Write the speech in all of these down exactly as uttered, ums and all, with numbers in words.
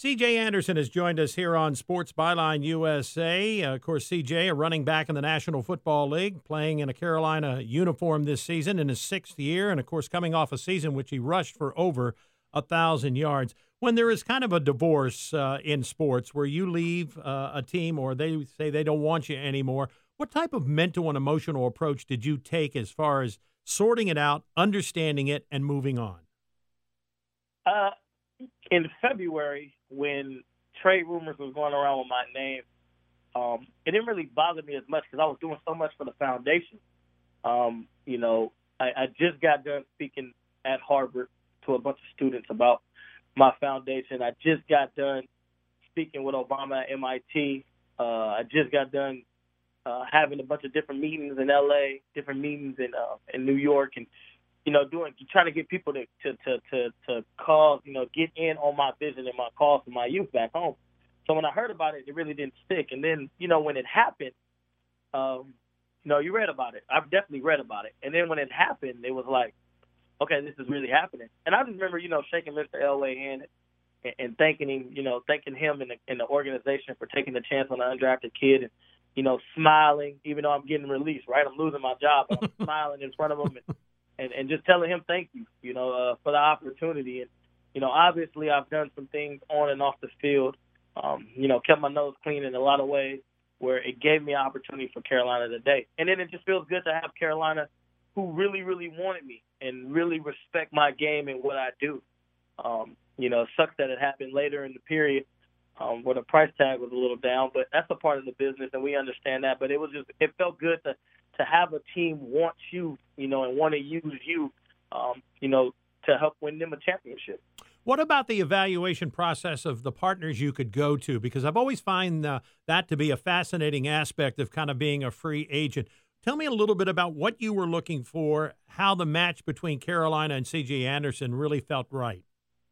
C J Anderson has joined us here on Sports Byline U S A. Uh, of course, C J, a running back in the National Football League, playing in a Carolina uniform this season in his sixth year, and, of course, coming off a season which he rushed for over one thousand yards. When there is kind of a divorce uh, in sports where you leave uh, a team or they say they don't want you anymore, what type of mental and emotional approach did you take as far as sorting it out, understanding it, and moving on? Uh, in February, when trade rumors was going around with my name, um, it didn't really bother me as much because I was doing so much for the foundation. Um, you know, I, I just got done speaking at Harvard to a bunch of students about my foundation. I just got done speaking with Obama at M I T. Uh, I just got done uh, having a bunch of different meetings in L A, different meetings in uh, in New York, and you know, doing trying to get people to to to to, to call, you know, get in on my vision and my cause for my youth back home. So when I heard about it, it really didn't stick. And then, you know, when it happened, um, you know, you read about it. I've definitely read about it. And then when it happened, it was like, okay, this is really happening. And I just remember, you know, shaking Mister Elway hand and, and thanking him, you know, thanking him and the, and the organization for taking the chance on an undrafted kid and, you know, smiling, even though I'm getting released, right? I'm losing my job, but I'm smiling in front of him and, and, and just telling him thank you, you know, uh, for the opportunity. And, you know, obviously I've done some things on and off the field, um, you know, kept my nose clean in a lot of ways where it gave me an opportunity for Carolina today. And then it just feels good to have Carolina who really, really wanted me and really respect my game and what I do. Um, you know, it sucks that it happened later in the period um, where the price tag was a little down, but that's a part of the business, and we understand that. But it was just, it felt good to, to have a team want you, you know, and want to use you, um, you know, to help win them a championship. What about the evaluation process of the partners you could go to? Because I've always find uh, that to be a fascinating aspect of kind of being a free agent. Tell me a little bit about what you were looking for, how the match between Carolina and C J Anderson really felt right.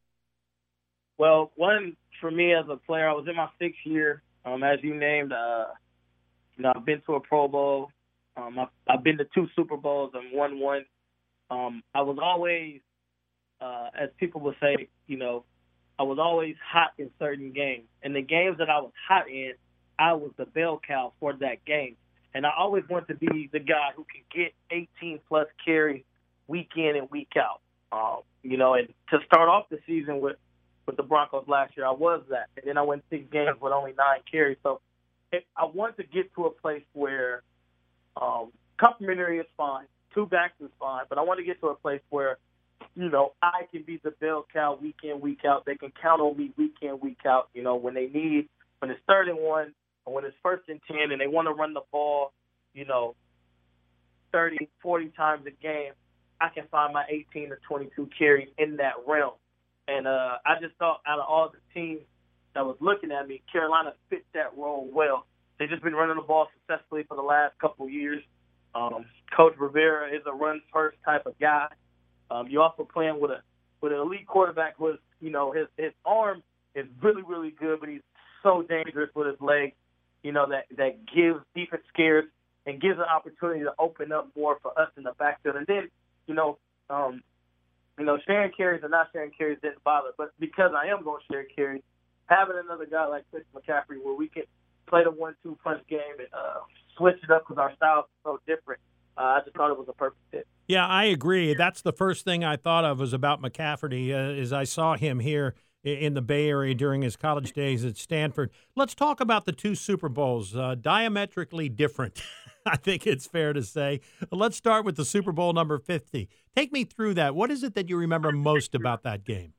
Well, one, for me as a player, I was in my sixth year. Um, as you named, uh, you know, I've been to a Pro Bowl. Um, I've, I've been to two Super Bowls and won one. Um, I was always, uh, as people would say, you know, I was always hot in certain games. And the games that I was hot in, I was the bell cow for that game. And I always want to be the guy who can get eighteen-plus carries week in and week out. Um, you know, and to start off the season with, with the Broncos last year, I was that. And then I went six games with only nine carries. So if I want to get to a place where um, complimentary is fine, two backs is fine, but I want to get to a place where, you know, I can be the bell cow week in, week out. They can count on me week in, week out, you know, when they need, when it's third and one, or when it's first and ten and they want to run the ball, you know, thirty, forty times a game, I can find my eighteen or twenty-two carries in that realm. And uh, I just thought out of all the teams that was looking at me, Carolina fit that role well. They've just been running the ball successfully for the last couple of years. Um, Coach Rivera is a run-first type of guy. Um, you're also playing with a with an elite quarterback who is, you know, his, his arm is really, really good, but he's so dangerous with his legs, you know, that, that gives defense scares and gives an opportunity to open up more for us in the backfield. And then, you know, um, you know, sharing carries or not sharing carries didn't bother. But because I am going to share carries, having another guy like Chris McCaffrey where we can play the one two punch game and uh, switch it up because our style is so different, uh, I just thought it was a perfect fit. Yeah, I agree. That's the first thing I thought of was about McCaffrey uh, is I saw him here in the Bay Area during his college days at Stanford. Let's talk about the two Super Bowls, uh, diametrically different. I think it's fair to say. Let's start with the Super Bowl number fifty. Take me through that. What is it that you remember most about that game?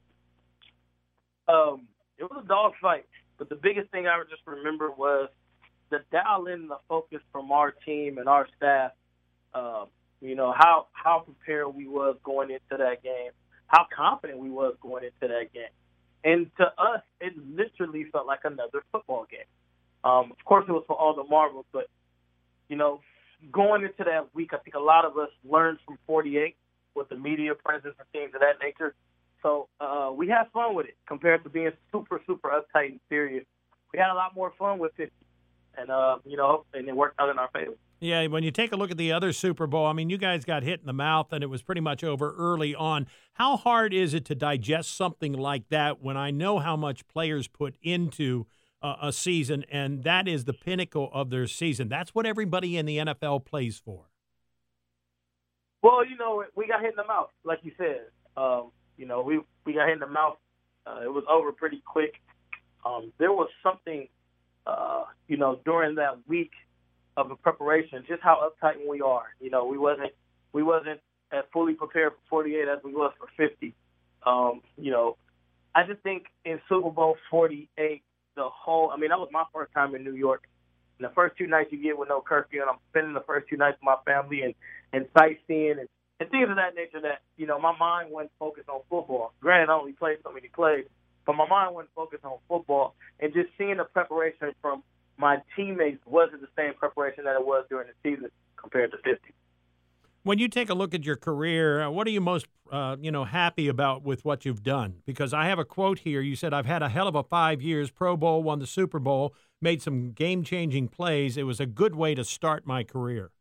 Um, it was a dogfight, but the biggest thing I just remember was the dial in the focus from our team and our staff. Um, you know, how, how prepared we was going into that game, how confident we was going into that game. And to us, it literally felt like another football game. Um, of course, it was for all the marbles, but, you know, going into that week, I think a lot of us learned from forty-eight with the media presence and things of that nature. So uh, we had fun with it compared to being super, super uptight and serious. We had a lot more fun with it, and, uh, you know, and it worked out in our favor. Yeah, when you take a look at the other Super Bowl, I mean, you guys got hit in the mouth and it was pretty much over early on. How hard is it to digest something like that when I know how much players put into uh, a season, and that is the pinnacle of their season? That's what everybody in the N F L plays for. Well, you know, we got hit in the mouth, like you said. Um, you know, we we got hit in the mouth. Uh, it was over pretty quick. Um, there was something, uh, you know, during that week of the preparation, just how uptight we are. You know, we wasn't we wasn't as fully prepared for forty-eight as we was for fifty. Um, you know, I just think in Super Bowl forty-eight, the whole, I mean, that was my first time in New York. And the first two nights you get with no curfew, and I'm spending the first two nights with my family and, and sightseeing and, and things of that nature that, you know, my mind wasn't focused on football. Granted, I only played so many plays, but my mind wasn't focused on football. And just seeing the preparation from my teammates wasn't the same preparation that it was during the season compared to fifty. When you take a look at your career, uh, what are you most, uh, you know, happy about with what you've done? Because I have a quote here. You said, "I've had a hell of a five years, Pro Bowl, won the Super Bowl, made some game-changing plays. It was a good way to start my career."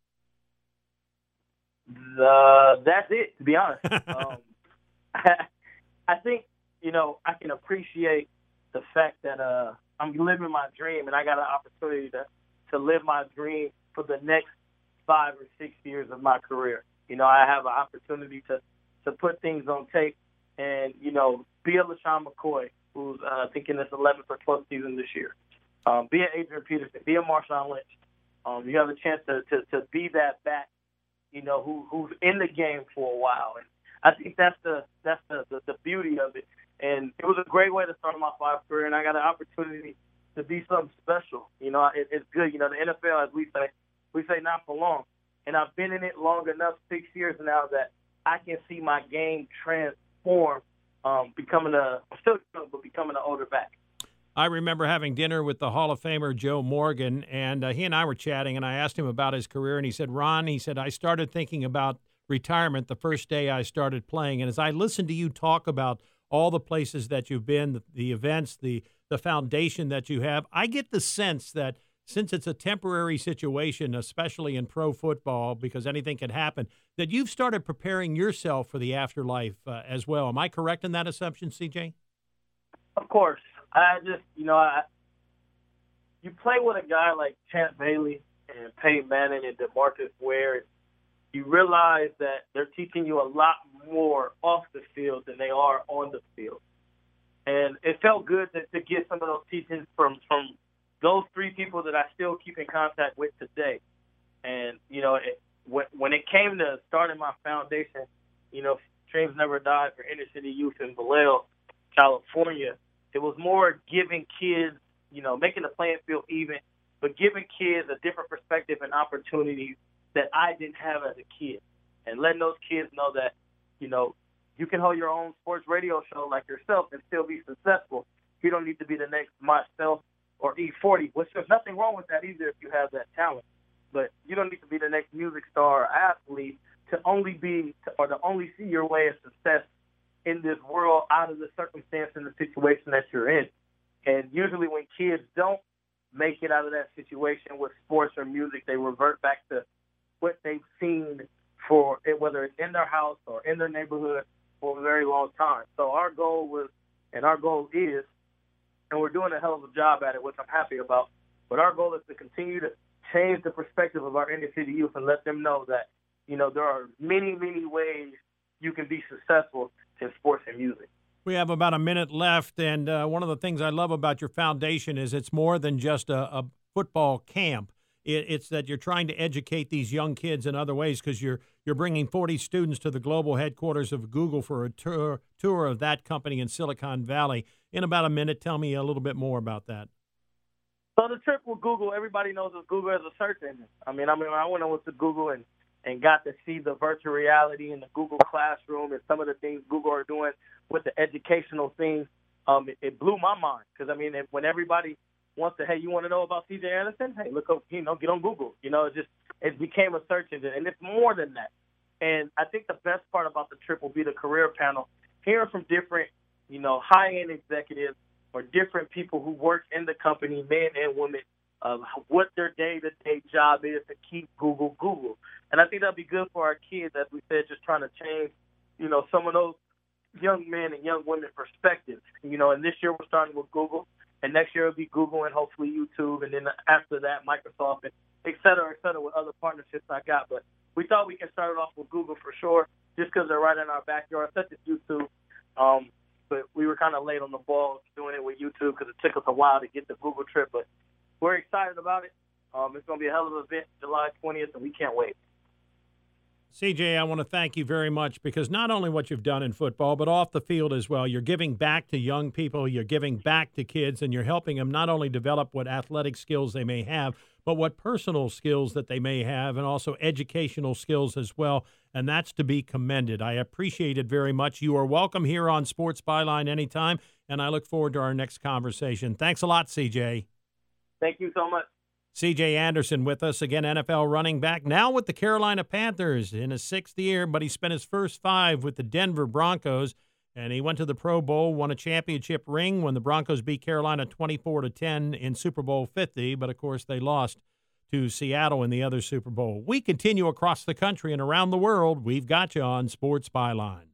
Uh, that's it, to be honest. um, I, I think, you know, I can appreciate the fact that uh, I'm living my dream, and I got an opportunity to, to live my dream for the next five or six years of my career. You know, I have an opportunity to, to put things on tape and, you know, be a LaShawn McCoy, who's, uh, I think, in his eleventh or twelfth season this year. Um, be an Adrian Peterson, be a Marshawn Lynch. Um, you have a chance to, to, to be that back, you know, who, who's in the game for a while. And I think that's the that's the, the, the beauty of it. And it was a great way to start my five career, and I got an opportunity to be something special. You know, it, it's good. You know, the N F L, as we say, we say not for long. And I've been in it long enough, six years now, that I can see my game transform, um, becoming a, still young, but becoming an older back. I remember having dinner with the Hall of Famer Joe Morgan, and uh, he and I were chatting, and I asked him about his career, and he said, "Ron," he said, "I started thinking about retirement the first day I started playing." And as I listened to you talk about all the places that you've been, the, the events, the the foundation that you have, I get the sense that since it's a temporary situation, especially in pro football, because anything can happen, that you've started preparing yourself for the afterlife uh, as well. Am I correct in that assumption, C J? Of course. I just, you know, I you play with a guy like Champ Bailey and Peyton Manning and DeMarcus Ware, you realize that they're teaching you a lot more off the field than they are on the field. And it felt good to, to get some of those teachings from, from those three people that I still keep in contact with today. And, you know, it, when, when it came to starting my foundation, you know, Dreams Never Die for Inner City Youth in Vallejo, California, it was more giving kids, you know, making the playing field even, but giving kids a different perspective and opportunities that I didn't have as a kid. And letting those kids know that, you know, you can hold your own sports radio show like yourself and still be successful. You don't need to be the next myself or E forty, which there's nothing wrong with that either if you have that talent. But you don't need to be the next music star or athlete to only be or to only see your way of success in this world out of the circumstance and the situation that you're in. And usually when kids don't make it out of that situation with sports or music, they revert back to what they've seen for it, whether it's in their house or in their neighborhood for a very long time. So our goal was, and our goal is, and we're doing a hell of a job at it, which I'm happy about, but our goal is to continue to change the perspective of our inner city youth and let them know that, you know, there are many, many ways you can be successful in sports and music. We have about a minute left, and uh, one of the things I love about your foundation is it's more than just a, a football camp. It, it's that you're trying to educate these young kids in other ways because you're you're bringing forty students to the global headquarters of Google for a tour, tour of that company in Silicon Valley. In about a minute, tell me a little bit more about that. So the trip with Google, everybody knows of Google as a search engine. I mean, I mean, I went over to Google and, and got to see the virtual reality in the Google Classroom and some of the things Google are doing with the educational things. Um, it, it blew my mind because, I mean, it, when everybody wants to, hey, you want to know about C J Anderson? Hey, look up, you know, get on Google. You know, it just it became a search engine, and it's more than that. And I think the best part about the trip will be the career panel, hearing from different, you know, high-end executives or different people who work in the company, men and women, of what their day-to-day job is to keep Google Google. And I think that'd be good for our kids, as we said, just trying to change, you know, some of those young men and young women perspectives. You know, and this year we're starting with Google, and next year it'll be Google and hopefully YouTube, and then after that Microsoft, and et cetera, et cetera, with other partnerships I got. But we thought we can start it off with Google for sure, just because they're right in our backyard, such as YouTube. Um, but we were kind of late on the ball doing it with YouTube because it took us a while to get the Google trip. But we're excited about it. Um, it's going to be a hell of an event, July twentieth, and we can't wait. C J, I want to thank you very much, because not only what you've done in football, but off the field as well. You're giving back to young people, you're giving back to kids, and you're helping them not only develop what athletic skills they may have, but what personal skills that they may have, and also educational skills as well. And that's to be commended. I appreciate it very much. You are welcome here on Sports Byline anytime, and I look forward to our next conversation. Thanks a lot, C J. Thank you so much. C J Anderson with us again, N F L running back, now with the Carolina Panthers in his sixth year, but he spent his first five with the Denver Broncos, and he went to the Pro Bowl, won a championship ring when the Broncos beat Carolina twenty-four to ten in Super Bowl fifty, but of course they lost to Seattle in the other Super Bowl. We continue across the country and around the world. We've got you on Sports Byline.